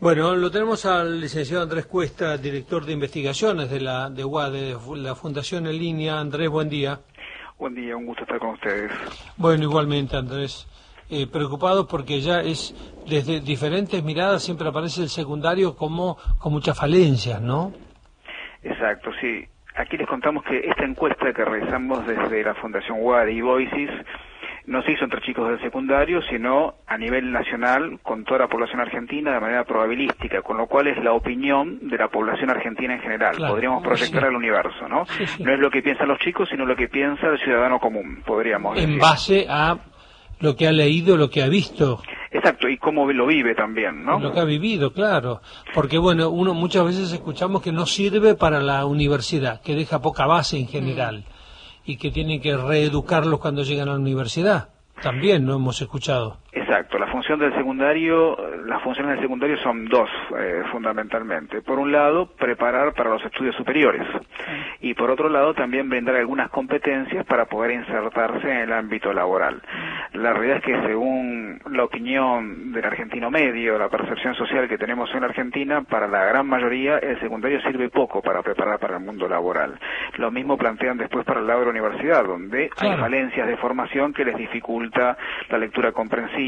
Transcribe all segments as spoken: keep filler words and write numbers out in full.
Bueno, lo tenemos al licenciado Andrés Cuesta, director de investigaciones de la de U A D, de la Fundación En Línea. Andrés, buen día. Buen día, un gusto estar con ustedes. Bueno, igualmente, Andrés. Eh, preocupados porque ya es, desde diferentes miradas siempre aparece el secundario como con muchas falencias, ¿no? Exacto, sí. Aquí les contamos que esta encuesta que realizamos desde la Fundación U A D y Voices no se hizo entre chicos del secundario, sino a nivel nacional con toda la población argentina de manera probabilística, con lo cual es la opinión de la población argentina en general. Claro, podríamos proyectar sí. al universo, ¿no? Sí, sí. No es lo que piensan los chicos, sino lo que piensa el ciudadano común, podríamos decir. En base a lo que ha leído, lo que ha visto. Exacto, y cómo lo vive también, ¿no? Lo que ha vivido, claro. Porque, bueno, uno muchas veces escuchamos que no sirve para la universidad, que deja poca base en general, mm. y que tienen que reeducarlos cuando llegan a la universidad. También lo hemos escuchado. Exacto, la función del secundario, las funciones del secundario son dos, eh, fundamentalmente. Por un lado, preparar para los estudios superiores. Sí. Y por otro lado, también brindar algunas competencias para poder insertarse en el ámbito laboral. La realidad es que según la opinión del argentino medio, la percepción social que tenemos en la Argentina, para la gran mayoría el secundario sirve poco para preparar para el mundo laboral. Lo mismo plantean después para el lado de la universidad, donde claro. hay falencias de formación que les dificulta la lectura comprensiva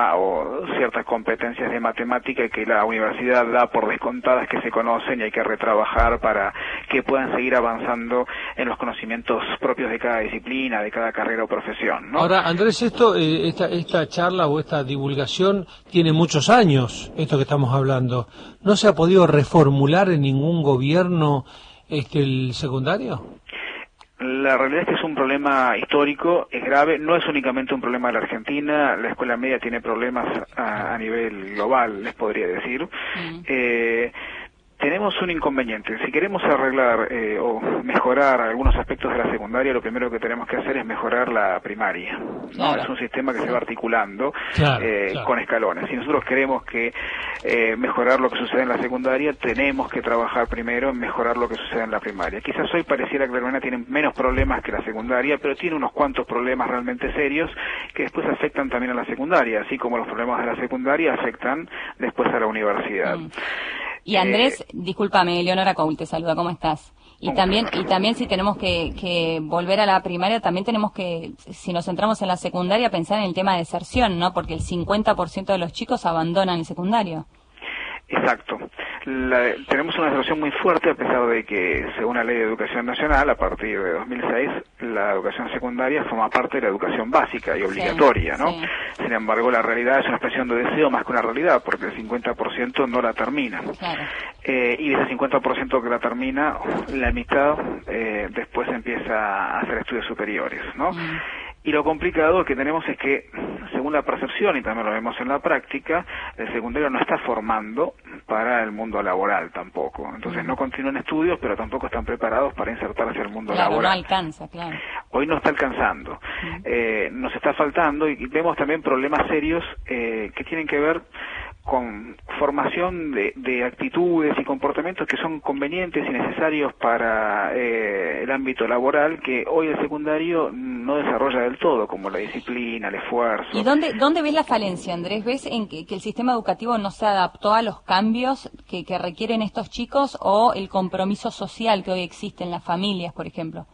o ciertas competencias de matemática que la universidad da por descontadas que se conocen y hay que retrabajar para que puedan seguir avanzando en los conocimientos propios de cada disciplina, de cada carrera o profesión, ¿no? Ahora, Andrés, esto, eh, esta, esta charla o esta divulgación tiene muchos años, esto que estamos hablando. ¿No se ha podido reformular en ningún gobierno este el secundario? La realidad es que es un problema histórico, es grave, no es únicamente un problema de la Argentina, la escuela media tiene problemas a, a nivel global, les podría decir. Mm. Eh, tenemos un inconveniente, si queremos arreglar eh, o mejorar algunos aspectos de la secundaria, lo primero que tenemos que hacer es mejorar la primaria, ¿no? Claro. Es un sistema que se va articulando claro, eh, claro. con escalones. Si nosotros queremos que eh, mejorar lo que sucede en la secundaria, tenemos que trabajar primero en mejorar lo que sucede en la primaria. Quizás hoy pareciera que la hermana tiene menos problemas que la secundaria, pero tiene unos cuantos problemas realmente serios que después afectan también a la secundaria, así como los problemas de la secundaria afectan después a la universidad. Mm. Y Andrés, eh, discúlpame, Leonora Coul te saluda, ¿cómo estás? Y también, y también si tenemos que, que volver a la primaria, también tenemos que, si nos centramos en la secundaria, pensar en el tema de deserción, ¿no? Porque el cincuenta por ciento de los chicos abandonan el secundario. Exacto. La, tenemos una situación muy fuerte a pesar de que, según la Ley de Educación Nacional, a partir de dos mil seis, la educación secundaria forma parte de la educación básica y obligatoria, sí, ¿no? Sí. Sin embargo, la realidad es una expresión de deseo más que una realidad, porque el cincuenta por ciento no la termina. Claro. Eh, y de ese cincuenta por ciento que la termina, la mitad eh, después empieza a hacer estudios superiores, ¿no? Mm. Y lo complicado que tenemos es que, según la percepción, y también lo vemos en la práctica, el secundario no está formando para el mundo laboral tampoco. Entonces no continúan estudios, pero tampoco están preparados para insertarse al mundo claro, laboral. No alcanza, claro. Hoy no está alcanzando. Uh-huh. Eh, nos está faltando y vemos también problemas serios eh, que tienen que ver con formación de, de actitudes y comportamientos que son convenientes y necesarios para eh, el ámbito laboral, que hoy el secundario no desarrolla del todo, como la disciplina, el esfuerzo. ¿Y dónde, dónde ves la falencia, Andrés? ¿Ves en que, que el sistema educativo no se adaptó a los cambios que, que requieren estos chicos o el compromiso social que hoy existe en las familias, por ejemplo?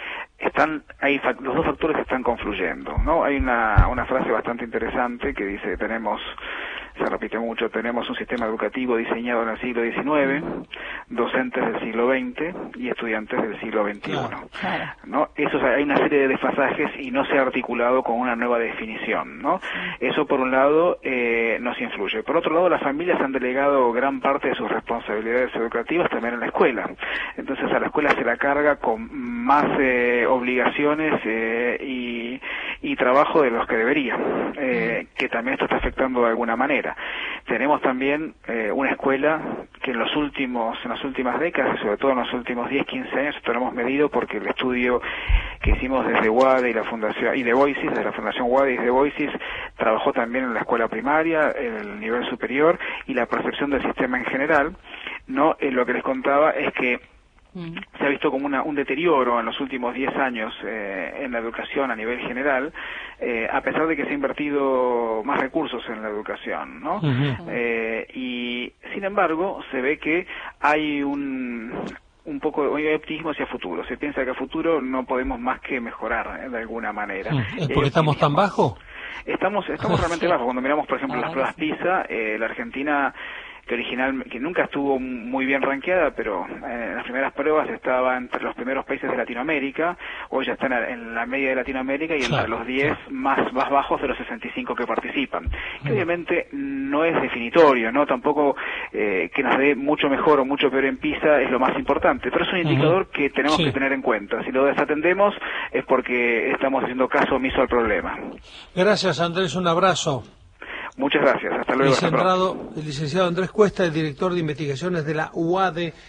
Están ahí, los dos factores están confluyendo, ¿no? Hay una, una frase bastante interesante que dice, tenemos... se repite mucho, tenemos un sistema educativo diseñado en el siglo diecinueve, docentes del siglo veinte y estudiantes del siglo veintiuno. Claro. ¿No? Eso, hay una serie de desfasajes y no se ha articulado con una nueva definición, ¿no? Eso por un lado eh, nos influye. Por otro lado, las familias han delegado gran parte de sus responsabilidades educativas también en la escuela. Entonces a la escuela se la carga con más eh, obligaciones eh, y, y trabajo de los que debería, eh, que también esto está afectando de alguna manera. Tenemos también eh, una escuela que en los últimos, en las últimas décadas, sobre todo en los últimos diez, quince años, esto lo hemos medido porque el estudio que hicimos desde U A D y la Fundación y de Voices, desde la Fundación U A D y de Voices, trabajó también en la escuela primaria, en el nivel superior y la percepción del sistema en general, ¿no? Eh, lo que les contaba es que se ha visto como una, un deterioro en los últimos diez años eh, en la educación a nivel general, eh, a pesar de que se ha invertido más recursos en la educación, ¿no? Uh-huh. Eh, y sin sin embargo, se ve que hay un... un poco de optimismo hacia futuro. Se piensa que a futuro no podemos más que mejorar, ¿eh? De alguna manera. ¿Es porque estamos tan bajos? Estamos estamos realmente bajos. Cuando miramos, por ejemplo, Ah, las pruebas sí. PISA, eh, la Argentina, que original, que nunca estuvo muy bien rankeada, pero eh, en las primeras pruebas estaba entre los primeros países de Latinoamérica, hoy ya está en la, en la media de Latinoamérica y entre Claro, los diez claro. más, más bajos de los sesenta y cinco que participan. Que obviamente no es definitorio, ¿no? Tampoco eh, que nos dé mucho mejor o mucho peor en PISA es lo más importante, pero es un indicador Ujú. que tenemos Sí. que tener en cuenta. Si lo desatendemos es porque estamos haciendo caso omiso al problema. Gracias, Andrés, un abrazo. Muchas gracias. Hasta luego. Hasta pronto. Licenciado, el licenciado Andrés Cuesta, el director de investigaciones de la U A D E.